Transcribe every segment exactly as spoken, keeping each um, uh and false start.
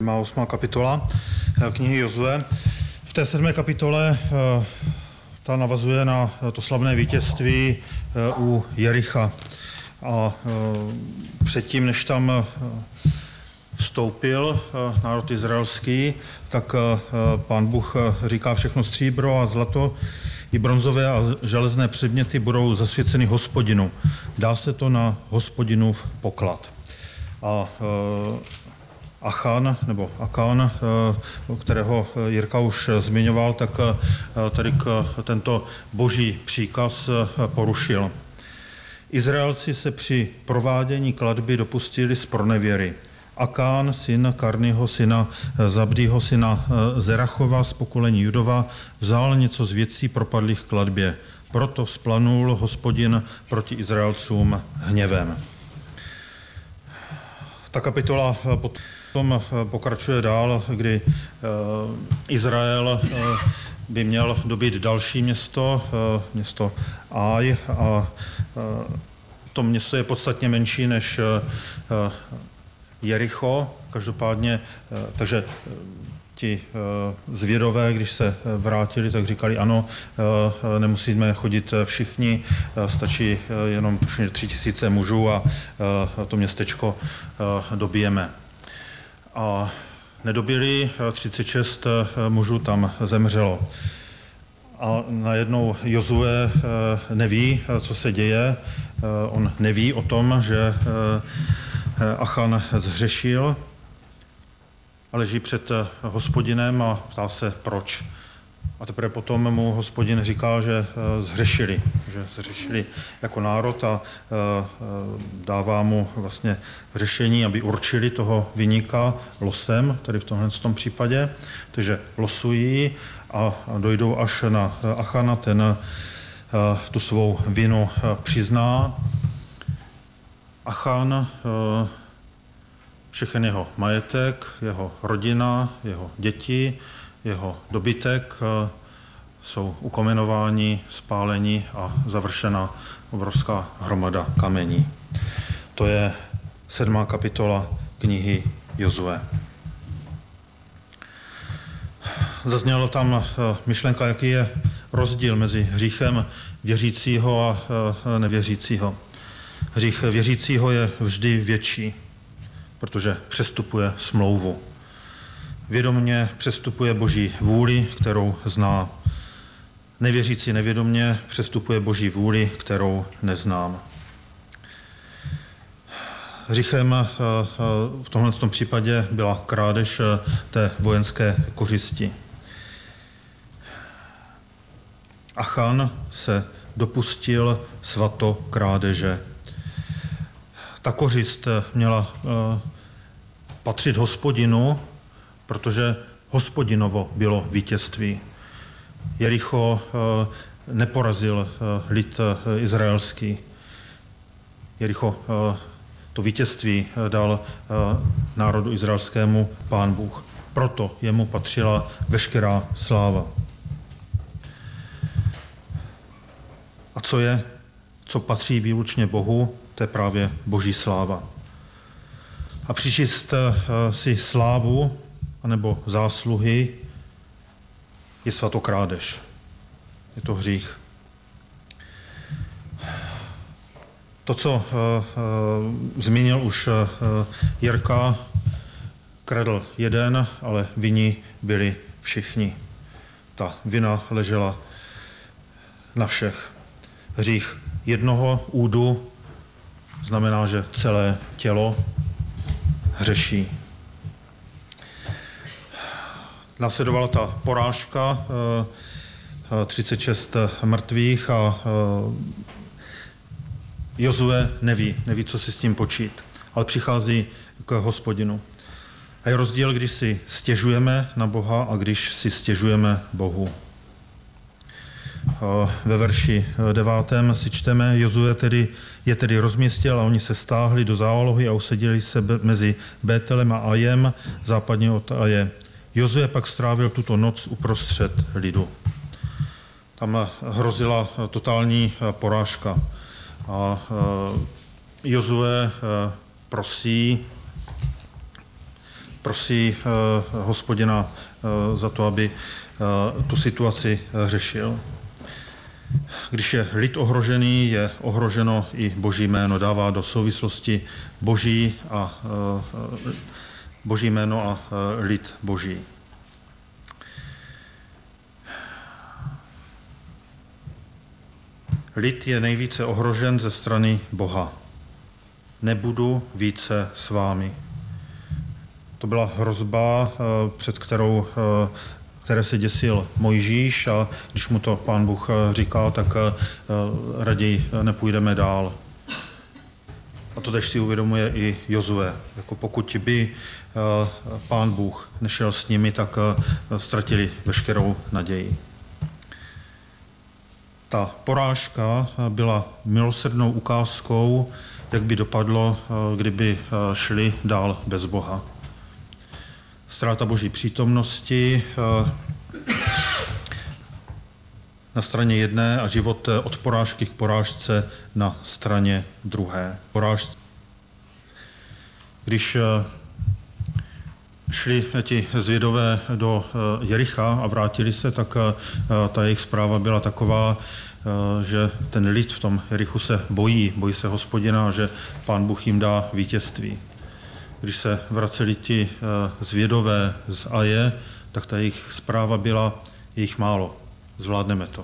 sedmá, osmá kapitola knihy Jozue. V té sedmé kapitole ta navazuje na to slavné vítězství u Jericha. A předtím, než tam vstoupil národ izraelský, tak Pán Bůh říká, všechno stříbro a zlato i bronzové a železné předměty budou zasvěceny Hospodinu. Dá se to na Hospodinův poklad. A Achan, nebo Akán, kterého Jirka už zmiňoval, tak tady tento boží příkaz porušil. Izraelci se při provádění klatby dopustili z pronevěry. Akán, syn Karnyho, syna Zabdího, syna Zerachova z pokolení Judova, vzal něco z věcí propadlých klatbě. Proto vzplanul Hospodin proti Izraelcům hněvem. Ta kapitola potom pokračuje dál, kdy Izrael by měl dobít další město, město Aj, a to město je podstatně menší než Jericho, každopádně, takže ti zvědové, když se vrátili, tak říkali, ano, nemusíme chodit všichni, stačí jenom tuším tři tisíce mužů a to městečko dobijeme. A nedobili, třicet šest mužů tam zemřelo. A najednou Jozue neví, co se děje, on neví o tom, že Achan zhřešil a leží před Hospodinem a ptá se, proč. A teprve potom mu Hospodin říká, že zhřešili, že zhřešili jako národ a dává mu vlastně řešení, aby určili toho viníka losem, tedy v tomhle tom případě. Takže losují a dojdou až na Achana, ten tu svou vinu přizná. Achan, všechen jeho majetek, jeho rodina, jeho děti, jeho dobytek jsou ukamenováni, spáleni a završena obrovská hromada kamení. To je sedmá kapitola knihy Jozue. Zazněla tam myšlenka, jaký je rozdíl mezi hříchem věřícího a nevěřícího. Hřích věřícího je vždy větší, protože přestupuje smlouvu. Vědomně přestupuje Boží vůli, kterou zná. Nevěřící nevědomně přestupuje Boží vůli, kterou neznám. Hříchem v tomhle případě byla krádež té vojenské kořisti. Achan se dopustil svatokrádeže. Ta kořist měla patřit Hospodinu, protože Hospodinovo bylo vítězství. Jericho neporazil lid izraelský. Jericho to vítězství dal národu izraelskému Pán Bůh. Proto jemu patřila veškerá sláva. A co je, co patří výlučně Bohu, to je právě Boží sláva. A přičíst si slávu anebo zásluhy je svatokrádež. Je to hřích. To, co uh, uh, zmínil už uh, Jirka, kradl jeden, ale vinni byli všichni. Ta vina ležela na všech. Hřích jednoho údu znamená, že celé tělo hřeší. Následovala ta porážka, třicet šest mrtvých a Jozue neví, neví, co si s tím počít, ale přichází k Hospodinu. A je rozdíl, když si stěžujeme na Boha a když si stěžujeme Bohu. Ve verši devátém si čteme, Jozue tedy, je tedy rozměstil a oni se stáhli do zálohy a usadili se mezi Bételem a Ajem, západně od Aje. Jozue pak strávil tuto noc uprostřed lidu. Tam hrozila totální porážka. A Jozue prosí prosí Hospodina za to, aby tu situaci řešil. Když je lid ohrožený, je ohroženo i Boží jméno, dává do souvislosti Boží a Boží jméno a lid Boží. Lid je nejvíce ohrožen ze strany Boha. Nebudu více s vámi. To byla hrozba, před kterou, které se děsil Mojžíš, a když mu to Pán Bůh říkal, tak raději nepůjdeme dál. A to tež si uvědomuje i Jozue. Jako pokud by Pán Bůh nešel s nimi, tak ztratili veškerou naději. Ta porážka byla milosrdnou ukázkou, jak by dopadlo, kdyby šli dál bez Boha. Ztráta Boží přítomnosti na straně jedné a život od porážky k porážce na straně druhé. Porážce. Když šli ti zvědové do Jericha a vrátili se, tak ta jejich zpráva byla taková, že ten lid v tom Jerichu se bojí, bojí se Hospodina, že Pán Bůh jim dá vítězství. Když se vraceli ti zvědové z Aje, tak ta jejich zpráva byla, je jich málo, zvládneme to.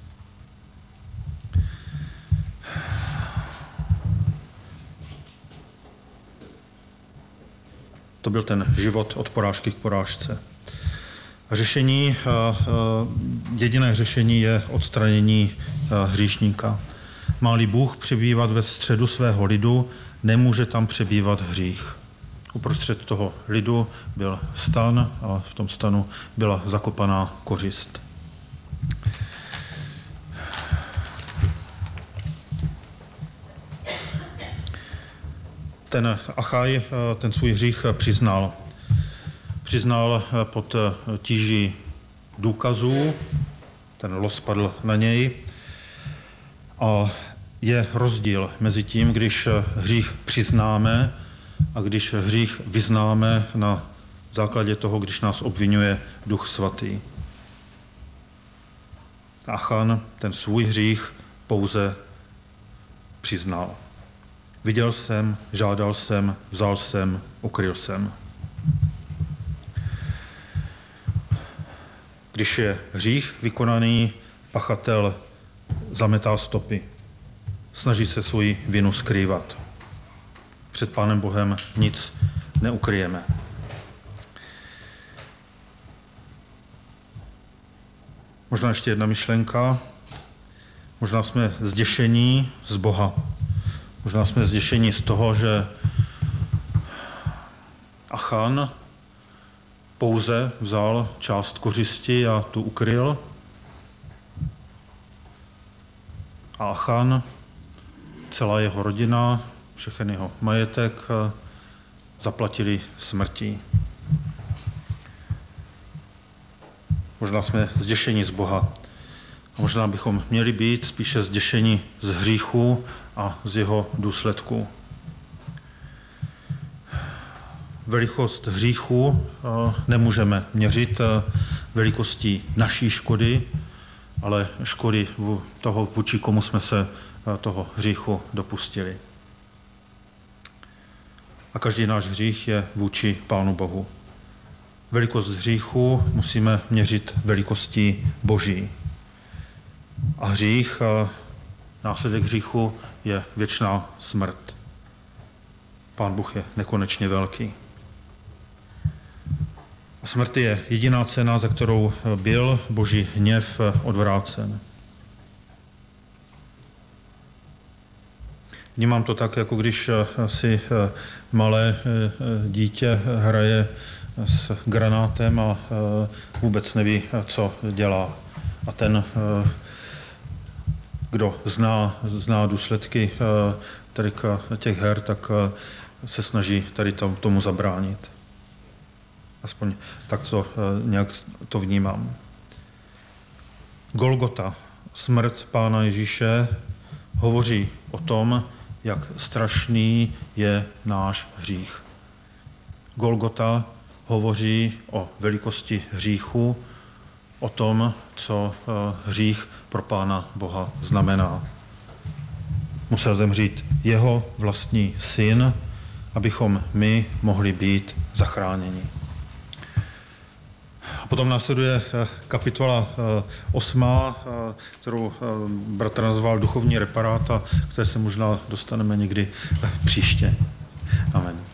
To byl ten život od porážky k porážce. A řešení, jediné řešení je odstranění hříšníka. Má-li Bůh přebývat ve středu svého lidu, nemůže tam přebývat hřích. Uprostřed toho lidu byl stan a v tom stanu byla zakopaná kořist. Ten Achaj ten svůj hřích přiznal. Přiznal pod tíží důkazů, ten los padl na něj. A je rozdíl mezi tím, když hřích přiznáme a když hřích vyznáme na základě toho, když nás obvinuje Duch Svatý. Achan ten svůj hřích pouze přiznal. Viděl jsem, žádal jsem, vzal jsem, ukryl jsem. Když je hřích vykonaný, pachatel zametá stopy. Snaží se svoji vinu skrývat. Před Pánem Bohem nic neukryjeme. Možná ještě jedna myšlenka. Možná jsme zděšení z Boha. Možná jsme zděšení z toho, že Achan pouze vzal část kořisti a tu ukryl. A Achan, celá jeho rodina, všechny jeho majetek zaplatili smrtí. Možná jsme zděšení z Boha. A možná bychom měli být spíše zděšení z hříchu a z jeho důsledků. Velikost hříchu nemůžeme měřit velikostí naší škody, ale škody toho, vůči komu jsme se toho hříchu dopustili. A každý náš hřích je vůči Pánu Bohu. Velikost hříchu musíme měřit velikostí Boží. A hřích, následek hříchu je věčná smrt. Pán Bůh je nekonečně velký. A smrt je jediná cena, za kterou byl Boží hněv odvrácen. Vnímám to tak, jako když si malé dítě hraje s granátem a vůbec neví, co dělá. A ten, kdo zná, zná důsledky tady těch her, tak se snaží tady tomu zabránit. Aspoň tak to nějak to vnímám. Golgota, smrt Pána Ježíše, hovoří o tom, jak strašný je náš hřích. Golgota hovoří o velikosti hříchu, o tom, co hřích pro Pána Boha znamená. Musel zemřít jeho vlastní syn, abychom my mohli být zachráněni. A potom následuje kapitola osmá, kterou bratr nazval duchovní reparát, a které se možná dostaneme někdy příště. Amen.